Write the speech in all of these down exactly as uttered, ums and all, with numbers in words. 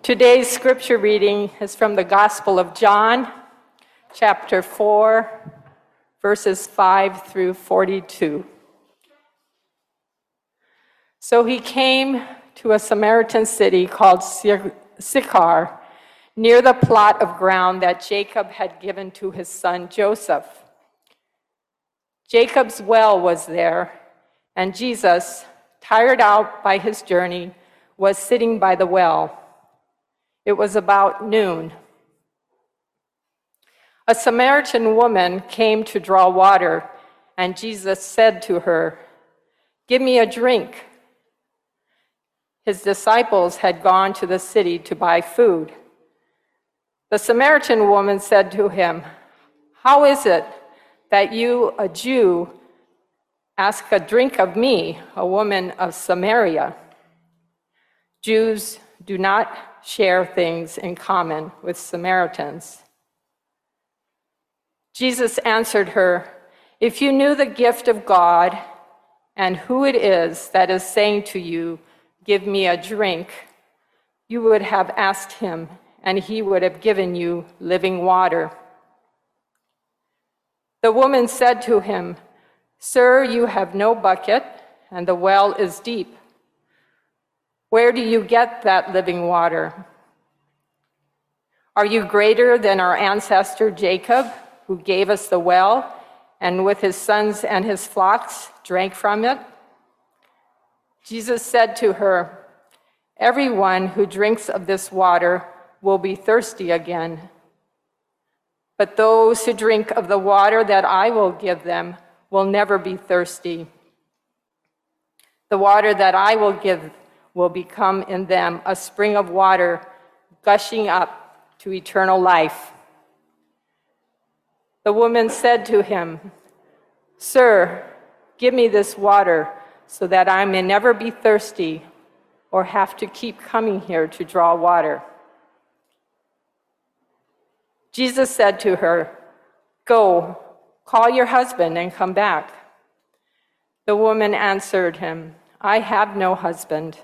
Today's scripture reading is from the Gospel of John, chapter four, verses five through forty-two. So he came to a Samaritan city called Sychar, near the plot of ground that Jacob had given to his son Joseph. Jacob's well was there, and Jesus, tired out by his journey, was sitting by the well. It was about noon. A Samaritan woman came to draw water, and Jesus said to her, "Give me a drink." His disciples had gone to the city to buy food. The Samaritan woman said to him, "How is it that you, a Jew, ask a drink of me, a woman of Samaria?" Jews do not share things in common with Samaritans. Jesus answered her, "If you knew the gift of God and who it is that is saying to you, 'Give me a drink,' you would have asked him, and he would have given you living water." The woman said to him, "Sir, you have no bucket, and the well is deep. Where do you get that living water? Are you greater than our ancestor Jacob, who gave us the well, and with his sons and his flocks drank from it?" Jesus said to her, "Everyone who drinks of this water will be thirsty again. But those who drink of the water that I will give them will never be thirsty. The water that I will give will become in them a spring of water gushing up to eternal life." The woman said to him, "Sir, give me this water so that I may never be thirsty or have to keep coming here to draw water." Jesus said to her, "Go, call your husband and come back." The woman answered him, "I have no husband."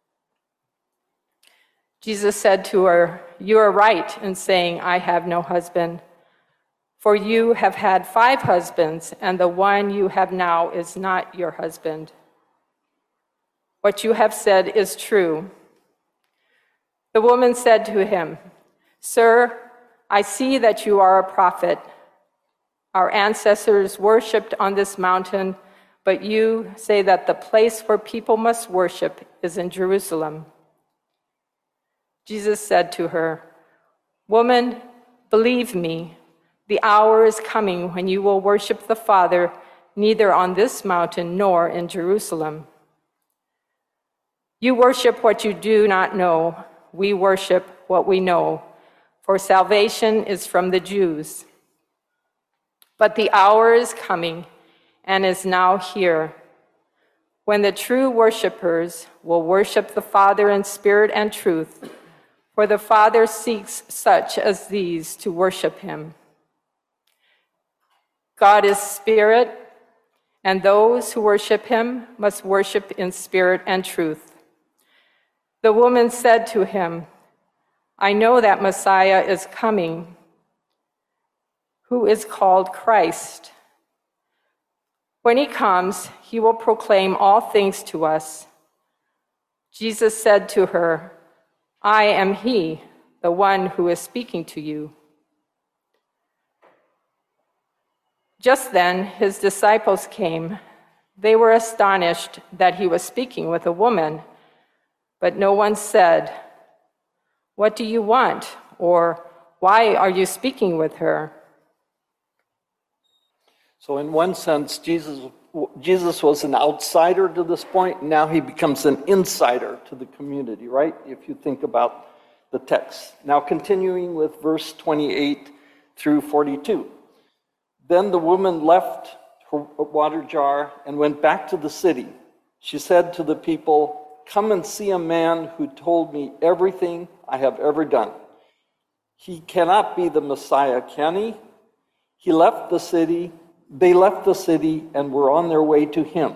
Jesus said to her, "You are right in saying, 'I have no husband,' for you have had five husbands, and the one you have now is not your husband. What you have said is true." The woman said to him, "Sir, I see that you are a prophet. Our ancestors worshipped on this mountain, but you say that the place where people must worship is in Jerusalem." Jesus said to her, "Woman, believe me, the hour is coming when you will worship the Father neither on this mountain nor in Jerusalem. You worship what you do not know. We worship what we know, for salvation is from the Jews. But the hour is coming and is now here, when the true worshipers will worship the Father in spirit and truth, for the Father seeks such as these to worship him. God is spirit, and those who worship him must worship in spirit and truth." The woman said to him, "I know that Messiah is coming, who is called Christ. When he comes, he will proclaim all things to us." Jesus said to her, "I am he, the one who is speaking to you." Just then, his disciples came. They were astonished that he was speaking with a woman, but no one said, "What do you want?" or "Why are you speaking with her?" So in one sense, Jesus, Jesus was an outsider to this point. Now he becomes an insider to the community, right? If you think about the text. Now continuing with verse twenty-eight through forty-two. Then the woman left her water jar and went back to the city. She said to the people, "Come and see a man who told me everything I have ever done. He cannot be the Messiah, can he?" He left the city. They left the city and were on their way to him.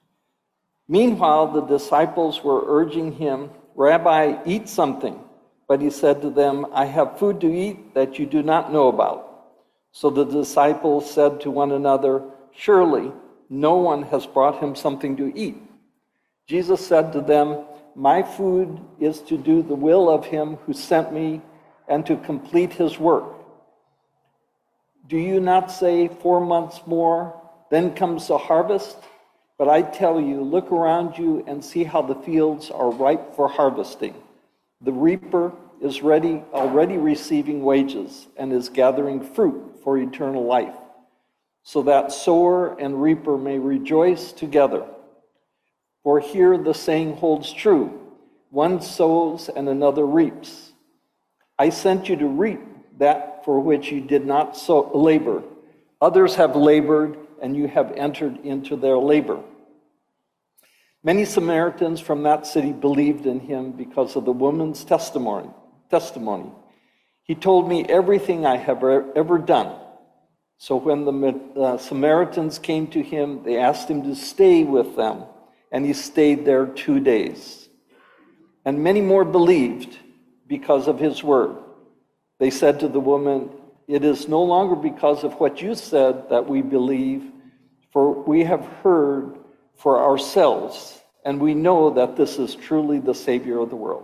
Meanwhile, the disciples were urging him, "Rabbi, eat something." But he said to them, I have food to eat that you do not know about. So the disciples said to one another, surely no one has brought him something to eat. Jesus said to them, my food is to do the will of him who sent me and to complete his work. Do you not say four months more, then comes the harvest? But I tell you, look around you and see how the fields are ripe for harvesting. The reaper is ready, already receiving wages and is gathering fruit for eternal life, so that sower and reaper may rejoice together. For here the saying holds true, one sows and another reaps. I sent you to reap that for which you did not sow, labor. Others have labored, and you have entered into their labor. Many Samaritans from that city believed in him because of the woman's testimony. testimony. He told me everything I have ever done. So when the uh, Samaritans came to him, they asked him to stay with them, and he stayed there two days. And many more believed because of his word. They said to the woman, it is no longer because of what you said that we believe, for we have heard for ourselves, and we know that this is truly the Savior of the world.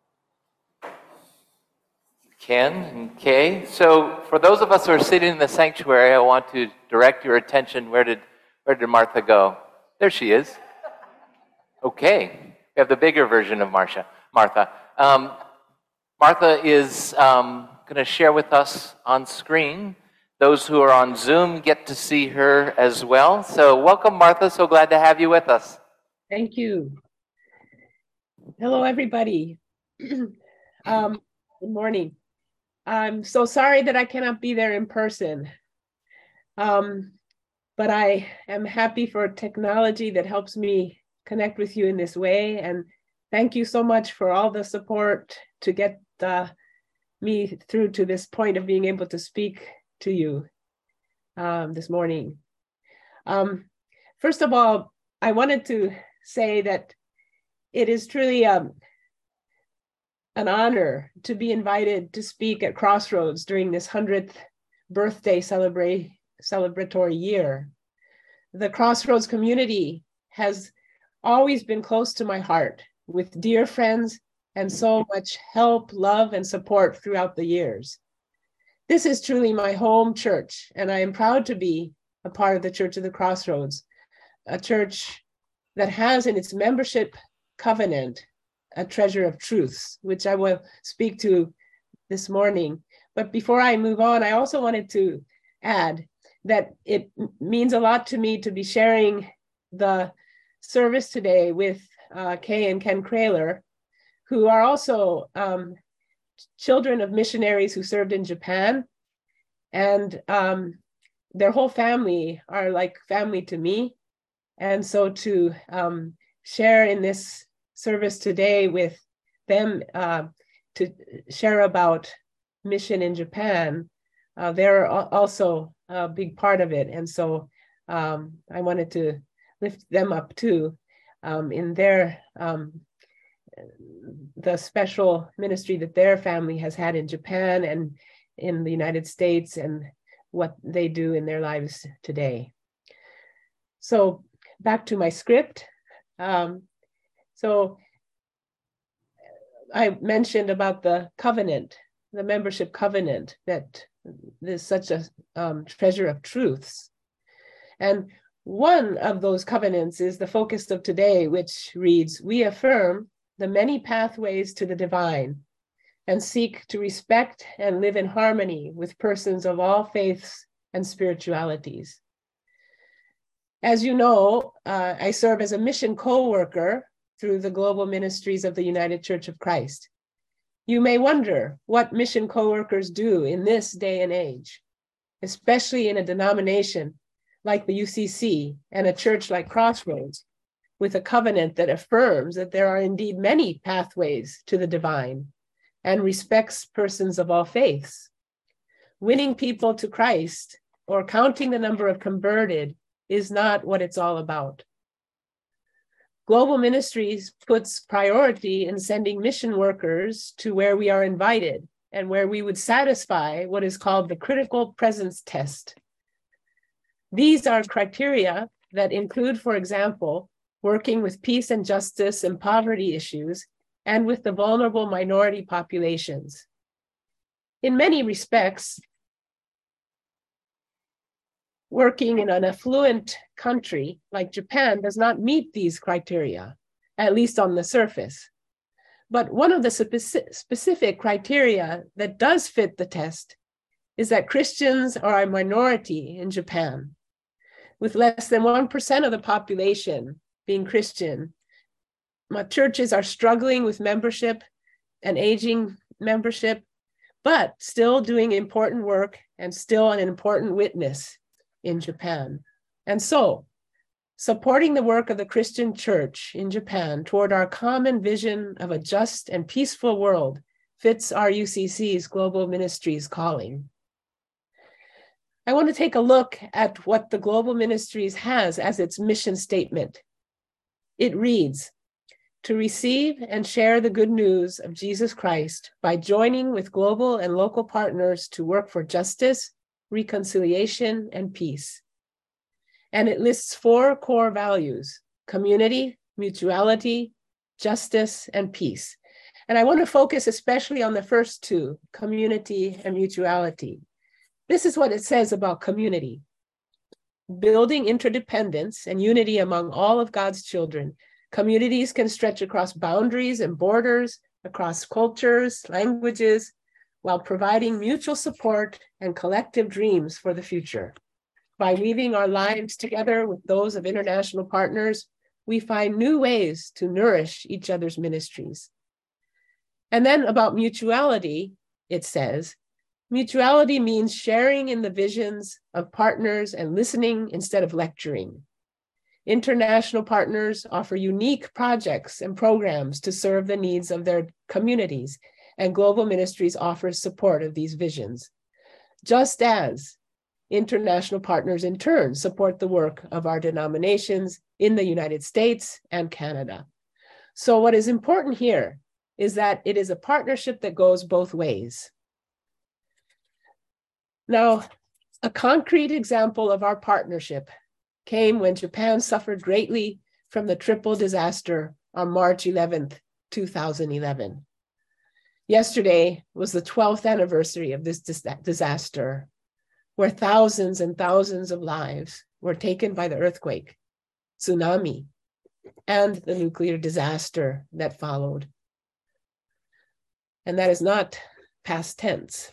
Ken and Kay. So for those of us who are sitting in the sanctuary, I want to direct your attention. Where did where did Martha go? There she is. Okay. We have the bigger version of Marcia, Martha. Um, Martha is um, going to share with us on screen. Those who are on Zoom get to see her as well. So welcome, Martha. So glad to have you with us. Thank you. Hello, everybody. um, good morning. I'm so sorry that I cannot be there in person. Um, but I am happy for technology that helps me connect with you in this way. And thank you so much for all the support to get uh, me through to this point of being able to speak to you um, this morning. Um, first of all, I wanted to say that it is truly um, an honor to be invited to speak at Crossroads during this hundredth birthday celebrate, celebratory year. The Crossroads community has always been close to my heart, with dear friends and so much help, love, and support throughout the years. This is truly my home church, and I am proud to be a part of the Church of the Crossroads, a church that has in its membership covenant a treasure of truths, which I will speak to this morning. But before I move on, I also wanted to add that it means a lot to me to be sharing the service today with uh, Kay and Ken Kraler, who are also um, children of missionaries who served in Japan. And um, their whole family are like family to me. And so to um, share in this service today with them, uh, to share about mission in Japan, uh, they're also a big part of it. And so um, I wanted to lift them up too um, in their, um, the special ministry that their family has had in Japan and in the United States and what they do in their lives today. So back to my script. Um, so I mentioned about the covenant, the membership covenant, that there's such a um, treasure of truths. And one of those covenants is the focus of today, which reads, we affirm the many pathways to the divine and seek to respect and live in harmony with persons of all faiths and spiritualities. As you know, uh, I serve as a mission co-worker through the global ministries of the United Church of Christ. You may wonder what mission co-workers do in this day and age, especially in a denomination like the U C C and a church like Crossroads, with a covenant that affirms that there are indeed many pathways to the divine and respects persons of all faiths. Winning people to Christ or counting the number of converted is not what it's all about. Global Ministries puts priority in sending mission workers to where we are invited and where we would satisfy what is called the critical presence test. These are criteria that include, for example, working with peace and justice and poverty issues and with the vulnerable minority populations. In many respects, working in an affluent country like Japan does not meet these criteria, at least on the surface. But one of the speci- specific criteria that does fit the test is that Christians are a minority in Japan. With less than one percent of the population being Christian, my churches are struggling with membership and aging membership, but still doing important work and still an important witness in Japan. And so, supporting the work of the Christian church in Japan toward our common vision of a just and peaceful world fits our U C C's Global Ministries calling. I want to take a look at what the Global Ministries has as its mission statement. It reads, to receive and share the good news of Jesus Christ by joining with global and local partners to work for justice, reconciliation, and peace. And it lists four core values: community, mutuality, justice, and peace. And I want to focus especially on the first two, community and mutuality. This is what it says about community: building interdependence and unity among all of God's children. Communities can stretch across boundaries and borders, across cultures, languages, while providing mutual support and collective dreams for the future. By weaving our lives together with those of international partners, we find new ways to nourish each other's ministries. And then about mutuality, it says, mutuality means sharing in the visions of partners and listening instead of lecturing. International partners offer unique projects and programs to serve the needs of their communities, and Global Ministries offers support of these visions, just as international partners in turn support the work of our denominations in the United States and Canada. So what is important here is that it is a partnership that goes both ways. Now, a concrete example of our partnership came when Japan suffered greatly from the triple disaster on March eleventh, two thousand eleven. Yesterday was the twelfth anniversary of this dis- disaster, where thousands and thousands of lives were taken by the earthquake, tsunami, and the nuclear disaster that followed. And that is not past tense.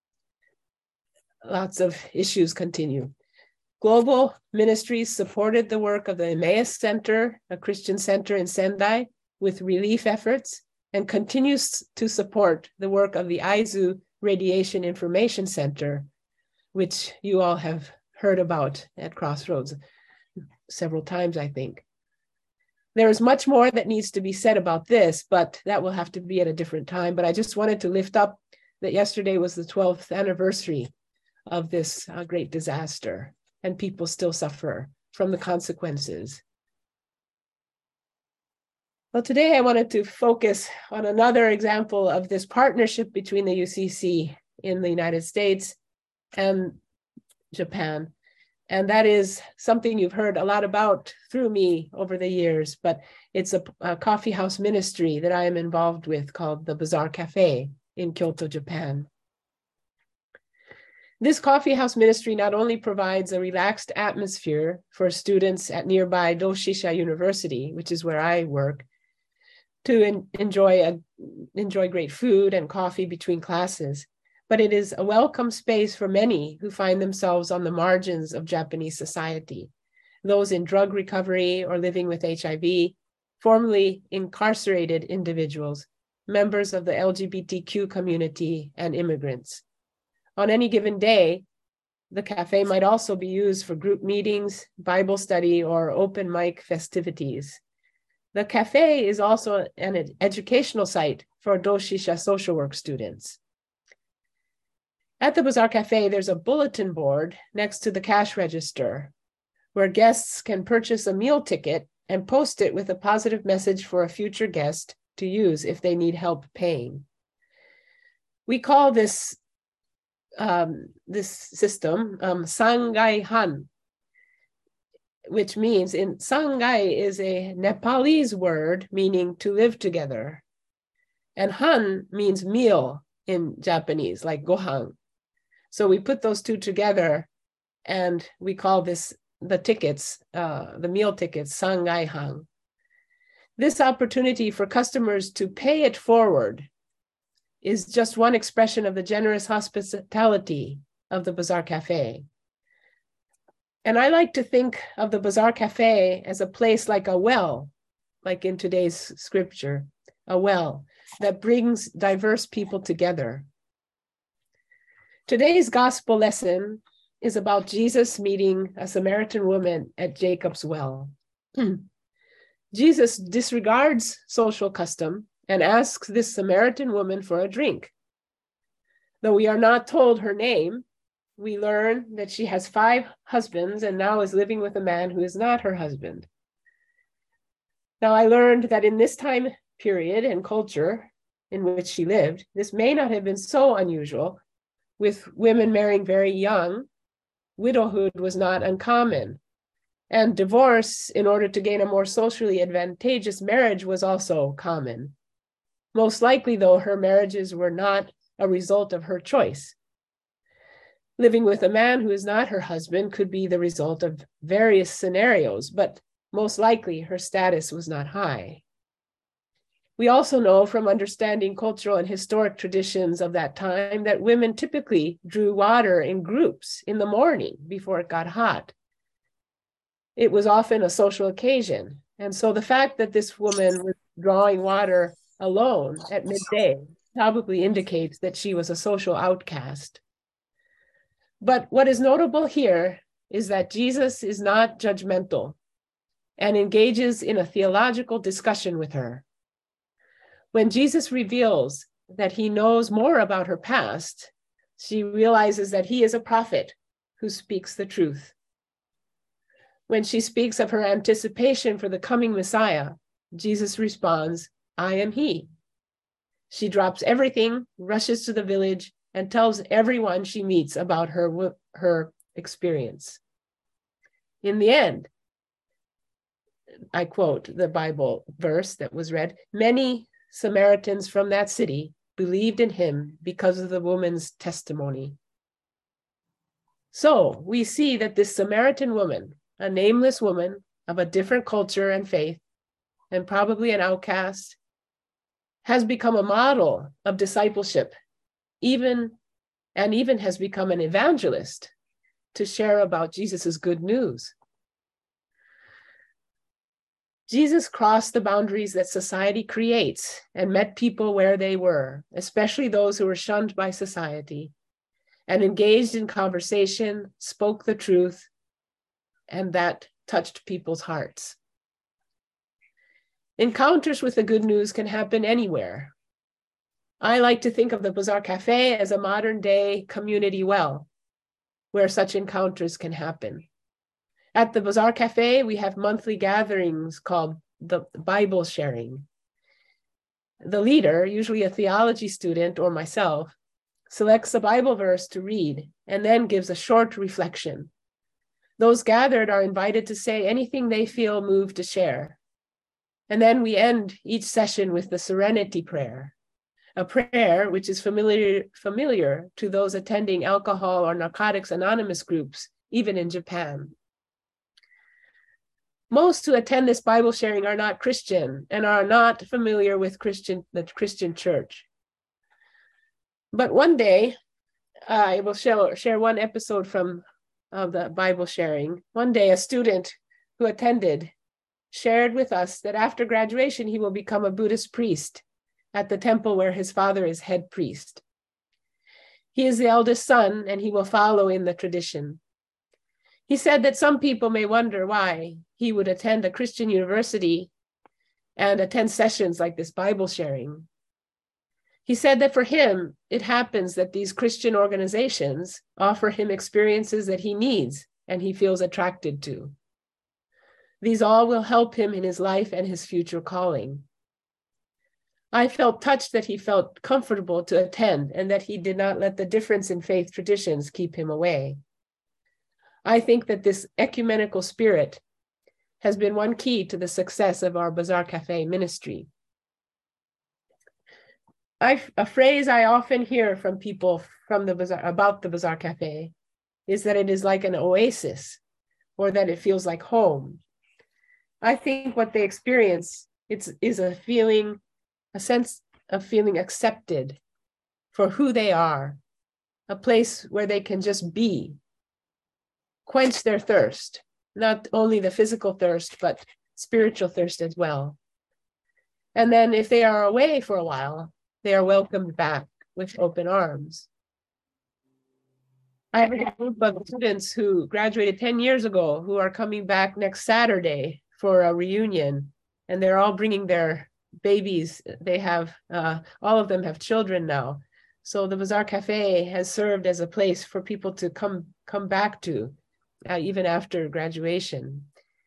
Lots of issues continue. Global Ministries supported the work of the Emmaus Center, a Christian center in Sendai, with relief efforts, and continues to support the work of the Aizu Radiation Information Center, which you all have heard about at Crossroads several times, I think. There is much more that needs to be said about this, but that will have to be at a different time. But I just wanted to lift up that yesterday was the twelfth anniversary of this uh, great disaster, and people still suffer from the consequences. Well, today I wanted to focus on another example of this partnership between the U C C in the United States and Japan. And that is something you've heard a lot about through me over the years, but it's a, a coffee house ministry that I am involved with called the Bazaar Cafe in Kyoto, Japan. This coffee house ministry not only provides a relaxed atmosphere for students at nearby Doshisha University, which is where I work, to en- enjoy, a, enjoy great food and coffee between classes, but it is a welcome space for many who find themselves on the margins of Japanese society, those in drug recovery or living with H I V, formerly incarcerated individuals, members of the L G B T Q community, and immigrants. On any given day, the cafe might also be used for group meetings, Bible study, or open mic festivities. The cafe is also an ed- educational site for Doshisha social work students. At the Bazaar Cafe, there's a bulletin board next to the cash register where guests can purchase a meal ticket and post it with a positive message for a future guest to use if they need help paying. We call this um, this system um, Sangai Han, which means in Sangai is a Nepalese word meaning to live together. And Han means meal in Japanese, like gohan. So we put those two together and we call this the tickets, uh, the meal tickets, Sangai Han. This opportunity for customers to pay it forward is just one expression of the generous hospitality of the Bazaar Cafe. And I like to think of the Bazaar Cafe as a place like a well, like in today's scripture, a well that brings diverse people together. Today's gospel lesson is about Jesus meeting a Samaritan woman at Jacob's well. Jesus disregards social custom and asks this Samaritan woman for a drink. Though we are not told her name, we learn that she has five husbands and now is living with a man who is not her husband. Now, I learned that in this time period and culture in which she lived, this may not have been so unusual. With women marrying very young, widowhood was not uncommon. And divorce, in order to gain a more socially advantageous marriage, was also common. Most likely, though, her marriages were not a result of her choice. Living with a man who is not her husband could be the result of various scenarios, but most likely her status was not high. We also know from understanding cultural and historic traditions of that time that women typically drew water in groups in the morning before it got hot. It was often a social occasion. And so the fact that this woman was drawing water alone at midday probably indicates that she was a social outcast. But what is notable here is that Jesus is not judgmental and engages in a theological discussion with her. When Jesus reveals that he knows more about her past, she realizes that he is a prophet who speaks the truth. When she speaks of her anticipation for the coming Messiah, Jesus responds, "I am he." She drops everything, rushes to the village, and tells everyone she meets about her, her experience. In the end, I quote the Bible verse that was read, "Many Samaritans from that city believed in him because of the woman's testimony." So we see that this Samaritan woman, a nameless woman of a different culture and faith, and probably an outcast, has become a model of discipleship, even and even has become an evangelist to share about Jesus's good news. Jesus crossed the boundaries that society creates and met people where they were, especially those who were shunned by society, and engaged in conversation, spoke the truth, and that touched people's hearts. Encounters with the good news can happen anywhere. I like to think of the Bazaar Cafe as a modern day community well, where such encounters can happen. At the Bazaar Cafe, we have monthly gatherings called the Bible sharing. The leader, usually a theology student or myself, selects a Bible verse to read and then gives a short reflection. Those gathered are invited to say anything they feel moved to share. And then we end each session with the Serenity Prayer, a prayer which is familiar, familiar to those attending alcohol or narcotics anonymous groups, even in Japan. Most who attend this Bible sharing are not Christian and are not familiar with Christian, the Christian church. But one day, I will share, share one episode from of the Bible sharing. One day, a student who attended shared with us that after graduation, he will become a Buddhist priest at the temple where his father is head priest. He is the eldest son, and he will follow in the tradition. He said that some people may wonder why he would attend a Christian university and attend sessions like this Bible sharing. He said that for him, it happens that these Christian organizations offer him experiences that he needs and he feels attracted to. These all will help him in his life and his future calling. I felt touched that he felt comfortable to attend and that he did not let the difference in faith traditions keep him away. I think that this ecumenical spirit has been one key to the success of our Bazaar Cafe ministry. I, a phrase I often hear from people from the Bazaar, about the Bazaar Cafe is that it is like an oasis, or that it feels like home. I think what they experience it's, is a feeling, a sense of feeling accepted for who they are, a place where they can just be, quench their thirst, not only the physical thirst, but spiritual thirst as well. And then if they are away for a while, they are welcomed back with open arms. I have a group of students who graduated ten years ago who are coming back next Saturday for a reunion, and they're all bringing their babies. They have, uh, all of them have children now. So the Bazaar Cafe has served as a place for people to come, come back to, uh, even after graduation.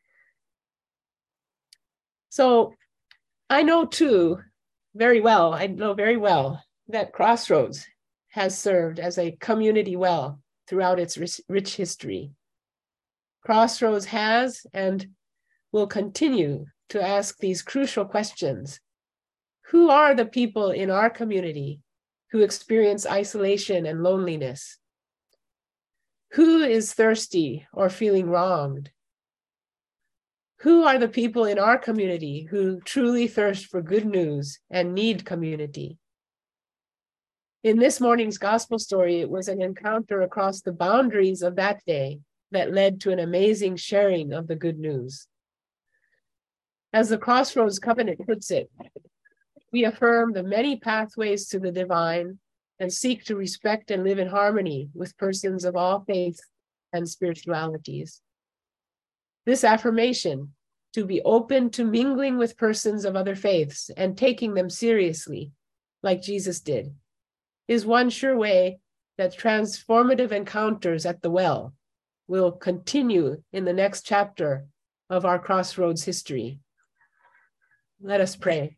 So I know too, very well, I know very well that Crossroads has served as a community well throughout its rich, rich history. Crossroads has and will continue to ask these crucial questions. Who are the people in our community who experience isolation and loneliness? Who is thirsty or feeling wronged? Who are the people in our community who truly thirst for good news and need community? In this morning's gospel story, it was an encounter across the boundaries of that day that led to an amazing sharing of the good news. As the Crossroads Covenant puts it, we affirm the many pathways to the divine and seek to respect and live in harmony with persons of all faiths and spiritualities. This affirmation, to be open to mingling with persons of other faiths and taking them seriously, like Jesus did, is one sure way that transformative encounters at the well will continue in the next chapter of our Crossroads history. Let us pray.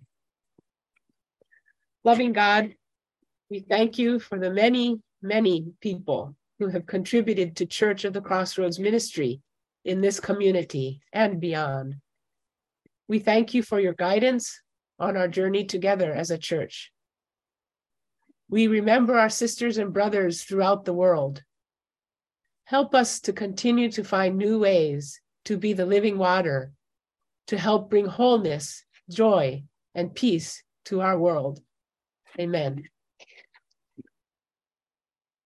Loving God, we thank you for the many, many people who have contributed to Church of the Crossroads ministry in this community and beyond. We thank you for your guidance on our journey together as a church. We remember our sisters and brothers throughout the world. Help us to continue to find new ways to be the living water, to help bring wholeness, joy, and peace to our world. Amen.